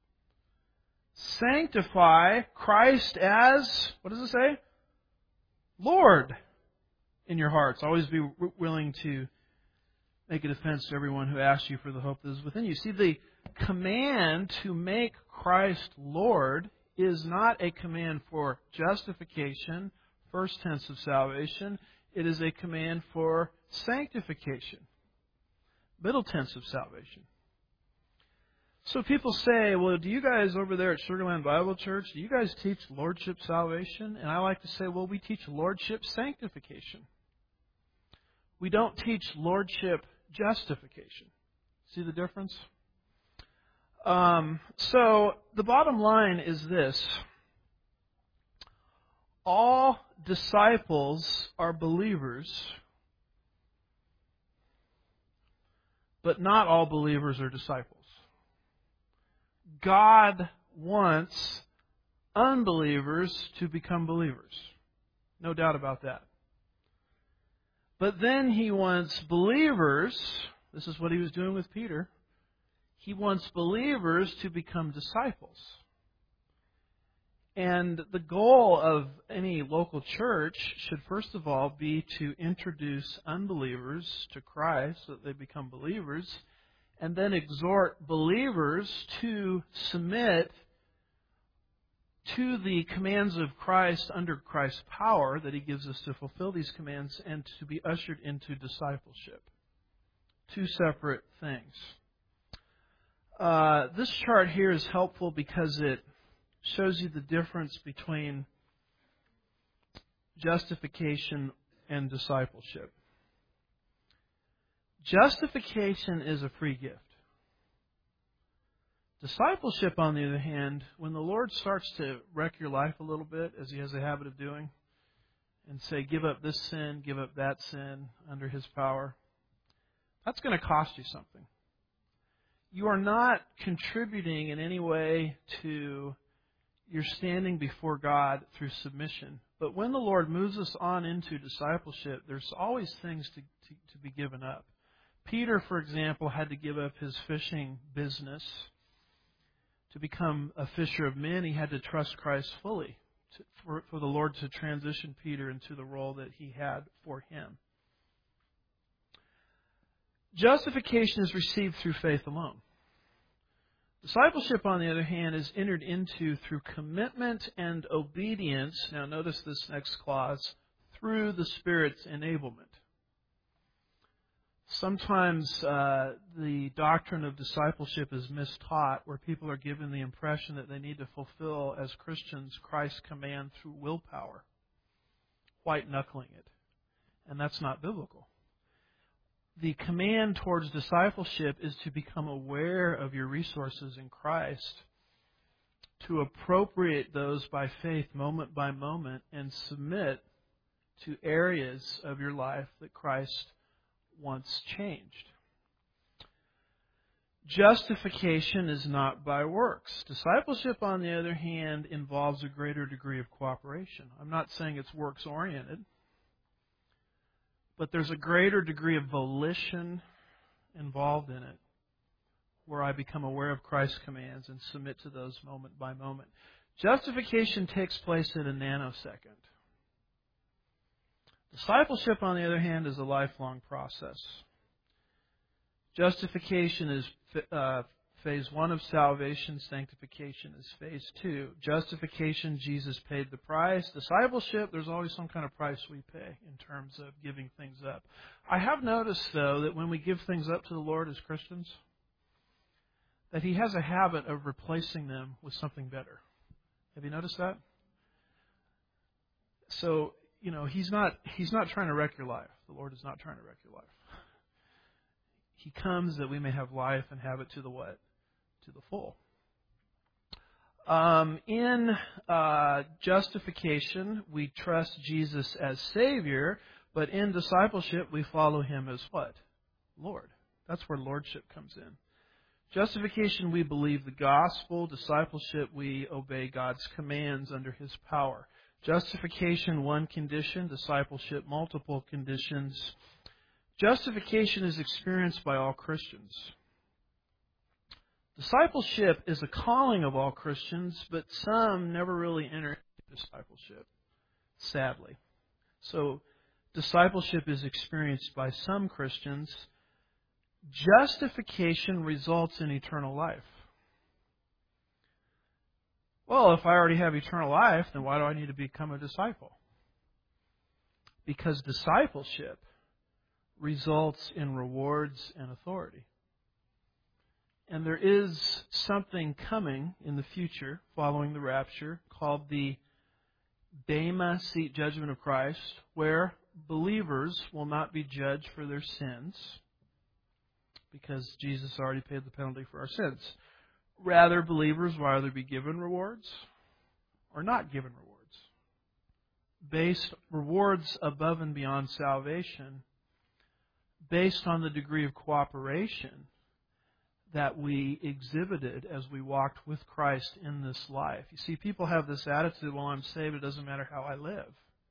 "Sanctify Christ as," what does it say? "Lord in your hearts." Always be willing to make a defense to everyone who asks you for the hope that is within you. See, the command to make Christ Lord is not a command for justification, first tense of salvation. It is a command for sanctification, middle tense of salvation. So people say, well, do you guys over there at Sugar Land Bible Church, do you guys teach lordship salvation? And I like to say, well, we teach lordship sanctification. We don't teach lordship justification. See the difference? Um, so the bottom line is this. all disciples are believers, but not all believers are disciples. God wants unbelievers to become believers. No doubt about that. But then He wants believers, this is what He was doing with Peter, He wants believers to become disciples. And the goal of any local church should first of all be to introduce unbelievers to Christ so that they become believers, and then exhort believers to submit to the commands of Christ under Christ's power that He gives us to fulfill these commands and to be ushered into discipleship. Two separate things. Uh, this chart here is helpful because it shows you the difference between justification and discipleship. Justification is a free gift. Discipleship, on the other hand, when the Lord starts to wreck your life a little bit, as He has a habit of doing, and say, give up this sin, give up that sin under His power, that's going to cost you something. You are not contributing in any way to your standing before God through submission. But when the Lord moves us on into discipleship, there's always things to, to, to be given up. Peter, for example, had to give up his fishing business. To become a fisher of men, he had to trust Christ fully to, for, for the Lord to transition Peter into the role that He had for him. Justification is received through faith alone. Discipleship, on the other hand, is entered into through commitment and obedience. Now notice this next clause, through the Spirit's enablement. Sometimes uh, the doctrine of discipleship is mistaught, where people are given the impression that they need to fulfill, as Christians, Christ's command through willpower, white-knuckling it. And that's not biblical. The command towards discipleship is to become aware of your resources in Christ, to appropriate those by faith moment by moment, and submit to areas of your life that Christ wants changed. Justification is not by works. Discipleship, on the other hand, involves a greater degree of cooperation. I'm not saying it's works-oriented, but there's a greater degree of volition involved in it, where I become aware of Christ's commands and submit to those moment by moment. Justification takes place in a nanosecond. Discipleship, on the other hand, is a lifelong process. Justification is uh, phase one of salvation. Sanctification is phase two. Justification, Jesus paid the price. Discipleship, there's always some kind of price we pay in terms of giving things up. I have noticed, though, that when we give things up to the Lord as Christians, that He has a habit of replacing them with something better. Have you noticed that? So, you know, He's not He's not trying to wreck your life. The Lord is not trying to wreck your life. He comes that we may have life and have it to the what? To the full. Um, in uh, justification, we trust Jesus as Savior, but in discipleship, we follow Him as what? Lord. That's where Lordship comes in. Justification, we believe the gospel. Discipleship, we obey God's commands under His power. Justification, one condition. Discipleship, multiple conditions. Justification is experienced by all Christians. Discipleship is a calling of all Christians, but some never really enter into discipleship, sadly. So, discipleship is experienced by some Christians. Justification results in eternal life. Well, if I already have eternal life, then why do I need to become a disciple? Because discipleship results in rewards and authority. And there is something coming in the future following the rapture called the Bema Seat Judgment of Christ, where believers will not be judged for their sins because Jesus already paid the penalty for our sins. Rather, believers will either be given rewards or not given rewards. based rewards above and beyond salvation based on the degree of cooperation that we exhibited as we walked with Christ in this life. You see, people have this attitude, well, I'm saved, it doesn't matter how I live.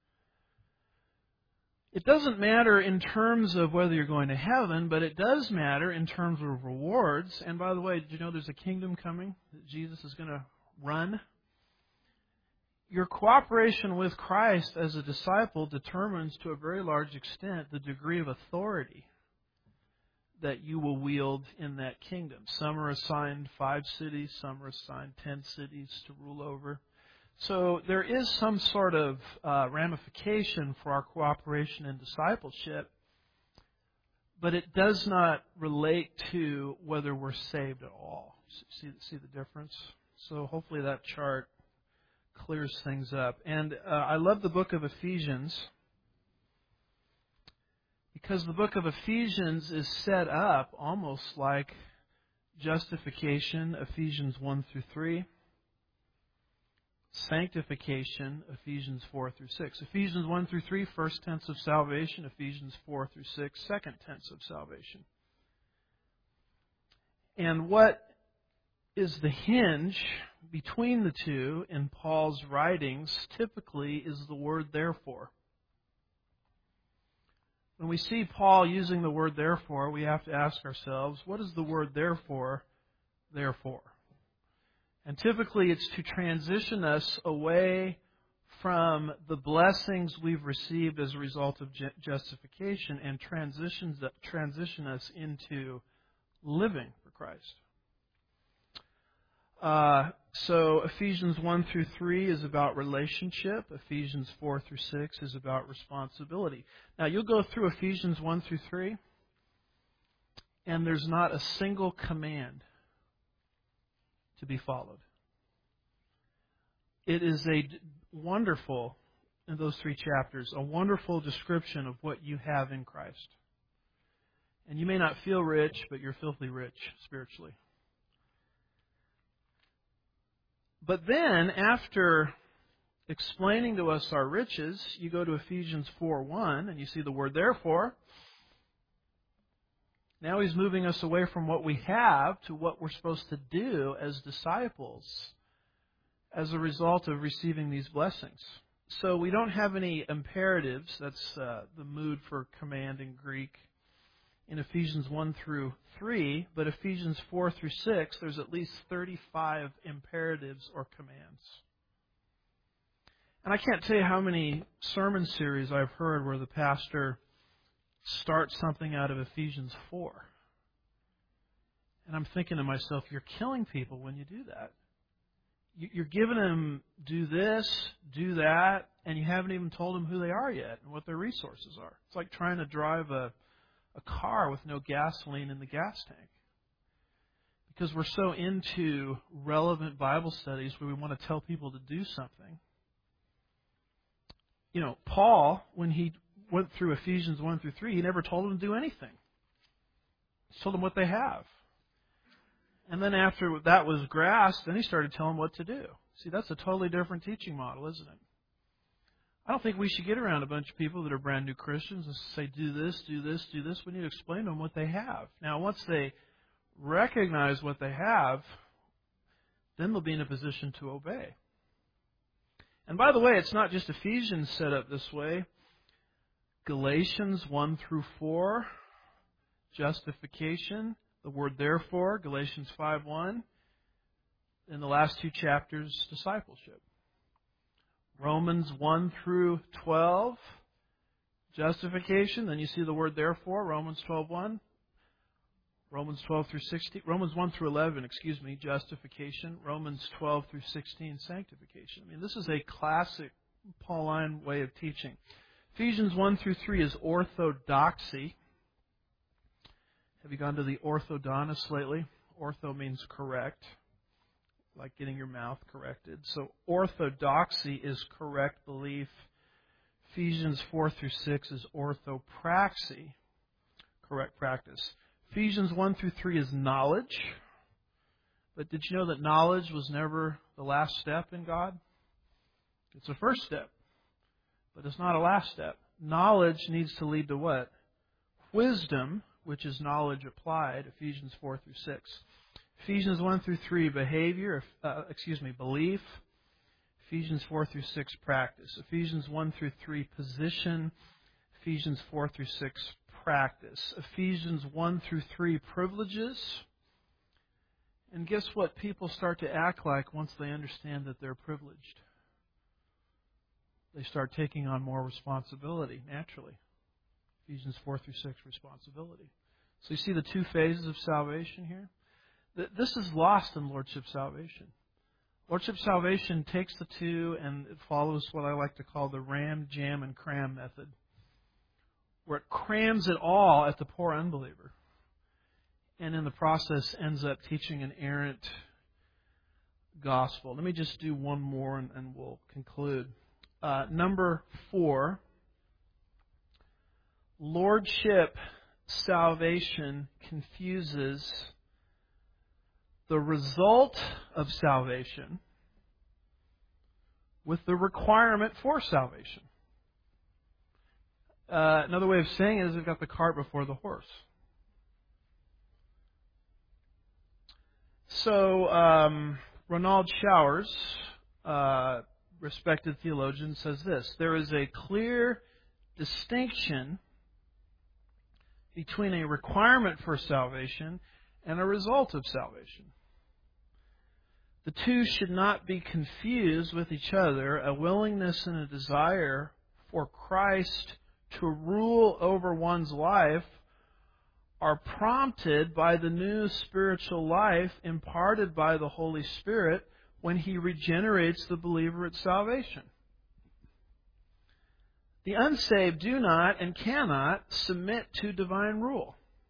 It doesn't matter in terms of whether you're going to heaven, but it does matter in terms of rewards. And by the way, did you know there's a kingdom coming that Jesus is going to run? Your cooperation with Christ as a disciple determines to a very large extent the degree of authority that you will wield in that kingdom. Some are assigned five cities, some are assigned ten cities to rule over. So there is some sort of uh, ramification for our cooperation in discipleship, but it does not relate to whether we're saved at all. See, see the difference? So hopefully that chart clears things up. And uh, I love the book of Ephesians because the book of Ephesians is set up almost like justification, Ephesians one through three. Sanctification, Ephesians four through six. Ephesians one through three, first tense of salvation. Ephesians four through six, second tense of salvation. And what is the hinge between the two in Paul's writings typically is the word therefore. When we see Paul using the word therefore, we have to ask ourselves, what is the word therefore, therefore? And typically it's to transition us away from the blessings we've received as a result of justification and transitions transition us into living for Christ. Uh, so Ephesians one through three is about relationship. Ephesians four through six is about responsibility. Now you'll go through Ephesians one through three, and there's not a single command to be followed. It is a wonderful, in those three chapters, a wonderful description of what you have in Christ. And you may not feel rich, but you're filthy rich spiritually. But then, after explaining to us our riches, you go to Ephesians four one, and you see the word therefore. Now he's moving us away from what we have to what we're supposed to do as disciples as a result of receiving these blessings. So we don't have any imperatives. That's uh, the mood for command in Greek in Ephesians one through three. But Ephesians four through six, there's at least thirty-five imperatives or commands. And I can't tell you how many sermon series I've heard where the pastor start something out of Ephesians four. And I'm thinking to myself, you're killing people when you do that. You're giving them, do this, do that, and you haven't even told them who they are yet and what their resources are. It's like trying to drive a, a car with no gasoline in the gas tank. Because we're so into relevant Bible studies where we want to tell people to do something. You know, Paul, when he went through Ephesians one through three, he never told them to do anything. He told them what they have. And then after that was grasped, then he started telling them what to do. See, that's a totally different teaching model, isn't it? I don't think we should get around a bunch of people that are brand new Christians and say, do this, do this, do this. We need to explain to them what they have. Now, once they recognize what they have, then they'll be in a position to obey. And by the way, it's not just Ephesians set up this way. Galatians one through four, justification. The word therefore, Galatians five one. In the last two chapters, discipleship. Romans one through twelve, justification. Then you see the word therefore, Romans twelve one. Romans twelve through sixteen. Romans one through eleven, excuse me, justification. Romans twelve through sixteen, sanctification. I mean, this is a classic Pauline way of teaching. Ephesians one through three is orthodoxy. Have you gone to the orthodontist lately? Ortho means correct, like getting your mouth corrected. So orthodoxy is correct belief. Ephesians four through six is orthopraxy, correct practice. Ephesians one through three is knowledge. But did you know that knowledge was never the last step in God? It's the first step. But it's not a last step. Knowledge needs to lead to what? Wisdom, which is knowledge applied, Ephesians four through six. Ephesians one through three, behavior, uh, excuse me, belief. Ephesians four through six, practice. Ephesians one through three, position. Ephesians four through six, practice. Ephesians one through three, privileges. And guess what people start to act like once they understand that they're privileged? They start taking on more responsibility, naturally. Ephesians four through six, responsibility. So you see the two phases of salvation here? This is lost in Lordship salvation. Lordship salvation takes the two and it follows what I like to call the ram, jam, and cram method, where it crams it all at the poor unbeliever. And in the process ends up teaching an errant gospel. Let me just do one more and, and we'll conclude. Uh, number four, Lordship salvation confuses the result of salvation with the requirement for salvation. Uh, another way of saying it is they've got the cart before the horse. So, um, Ronald Showers, uh, respected theologian, says this: there is a clear distinction between a requirement for salvation and a result of salvation. The two should not be confused with each other. A willingness and a desire for Christ to rule over one's life are prompted by the new spiritual life imparted by the Holy Spirit when He regenerates the believer at salvation. The unsaved do not and cannot submit to divine rule.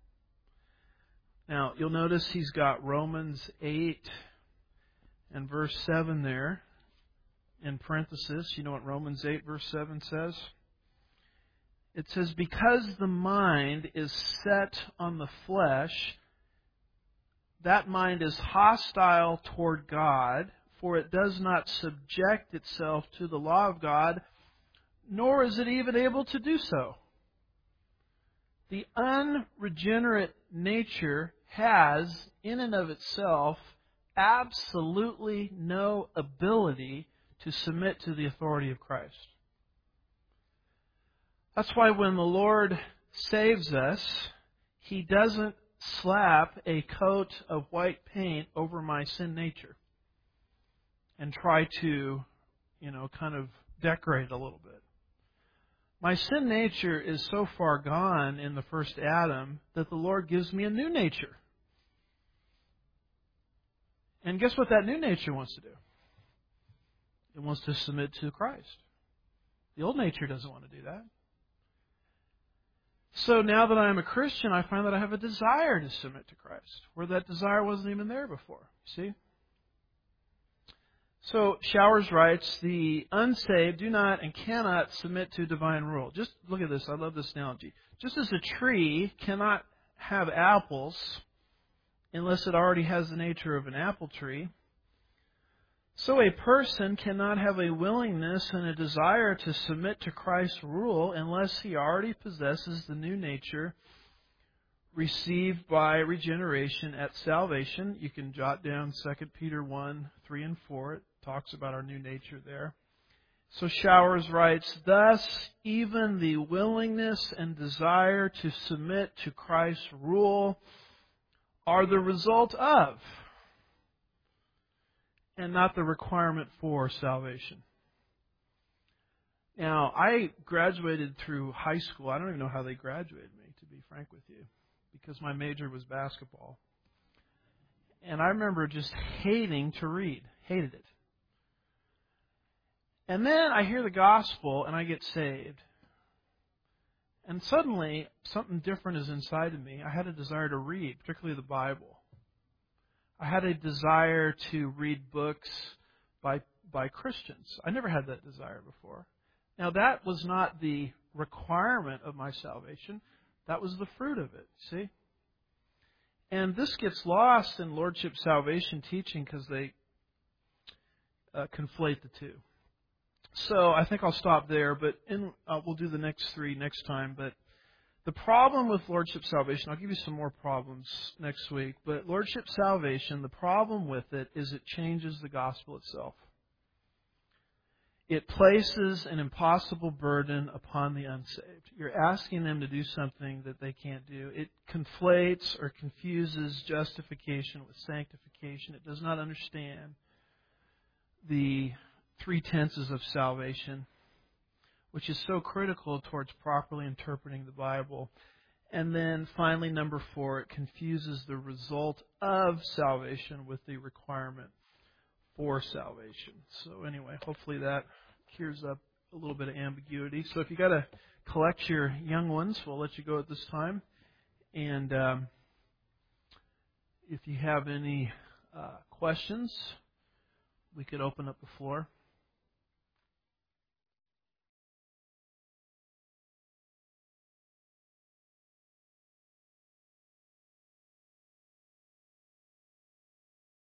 Now, you'll notice he's got Romans eight and verse seven there in parenthesis. You know what Romans eight verse seven says? It says, because the mind is set on the flesh, that mind is hostile toward God, for it does not subject itself to the law of God, nor is it even able to do so. The unregenerate nature has, in and of itself, absolutely no ability to submit to the authority of Christ. That's why when the Lord saves us, He doesn't slap a coat of white paint over my sin nature and try to, you know, kind of decorate it a little bit. My sin nature is so far gone in the first Adam that the Lord gives me a new nature. And guess what that new nature wants to do? It wants to submit to Christ. The old nature doesn't want to do that. So now that I am a Christian, I find that I have a desire to submit to Christ, where that desire wasn't even there before. See? So Showers writes, the unsaved do not and cannot submit to divine rule. Just look at this. I love this analogy. Just as a tree cannot have apples unless it already has the nature of an apple tree, so a person cannot have a willingness and a desire to submit to Christ's rule unless he already possesses the new nature received by regeneration at salvation. You can jot down Second Peter one, three and four. It talks about our new nature there. So Showers writes, thus even the willingness and desire to submit to Christ's rule are the result of, and not the requirement for, salvation. Now, I graduated through high school. I don't even know how they graduated me, to be frank with you, because my major was basketball. And I remember just hating to read. Hated it. And then I hear the gospel and I get saved. And suddenly, something different is inside of me. I had a desire to read, particularly the Bible. I had a desire to read books by by Christians. I never had that desire before. Now, that was not the requirement of my salvation. That was the fruit of it, see? And this gets lost in Lordship salvation teaching because they uh, conflate the two. So I think I'll stop there, but in, uh, we'll do the next three next time. But the problem with Lordship Salvation, I'll give you some more problems next week, but Lordship Salvation, the problem with it is it changes the gospel itself. It places an impossible burden upon the unsaved. You're asking them to do something that they can't do. It conflates or confuses justification with sanctification. It does not understand the three tenses of salvation, which is so critical towards properly interpreting the Bible. And then finally, number four, it confuses the result of salvation with the requirement for salvation. So anyway, hopefully that clears up a little bit of ambiguity. So if you got to collect your young ones, we'll let you go at this time. And um, if you have any uh, questions, we could open up the floor.